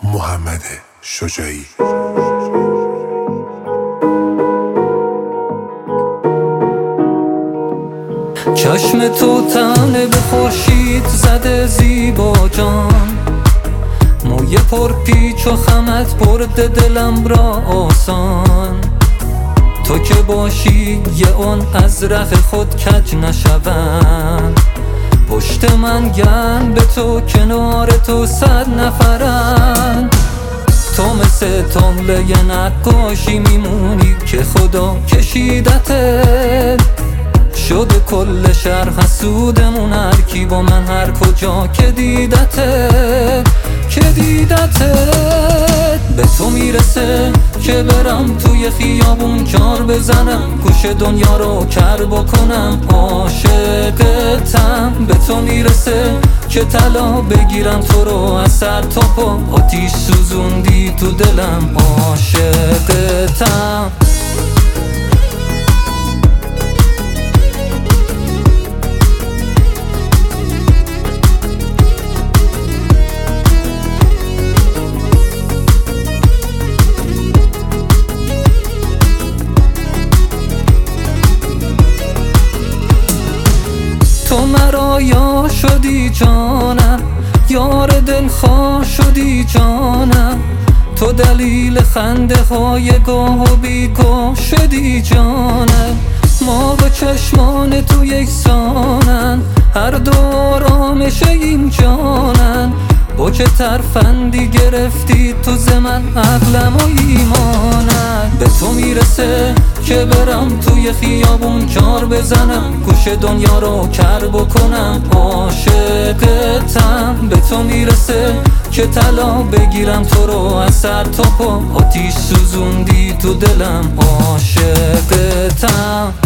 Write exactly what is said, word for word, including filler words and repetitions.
محمد شجاعی. چشم تو طعنه به خورشید زده زیبا جان، موی پر پیچ و خمت برده دلم را آسان. تو که باشی یه اون از ره خود کج نشوم، پشت من گن به تو کنار تو صد نفرن. تو مثل طمله نقاشی میمونی که خدا کشیدته، شده کل شهر حسودمون هر کی با من هر کجا که دیدته که دیدته. به تو میرسه که برم توی خیابون کار بزنم، گوش دنیا رو کر بکنم، عاشقتم. به تو میرسه که طلا بگیرم تو رو از سر تا پا، آتیش سوزوندی تو دلم، عاشقتم. تو مرا یا شدی جانم، یار دلخواه شدی جانم. تو دلیل خنده های گاه و بیگاه شدی جانم. ما و چشمان تو یکسانن، هر دو آرامش این جانن. با چه ترفندی گرفتی تو ز من عقلم و ایمانم. به تو میرسه که برم توی خیابون کار بزنم، گوش دنیا رو کر بکنم، عاشقتم. به تو میرسه که طلا بگیرم تو رو از سر تا پا، آتیش سوزوندی تو دلم، عاشقتم.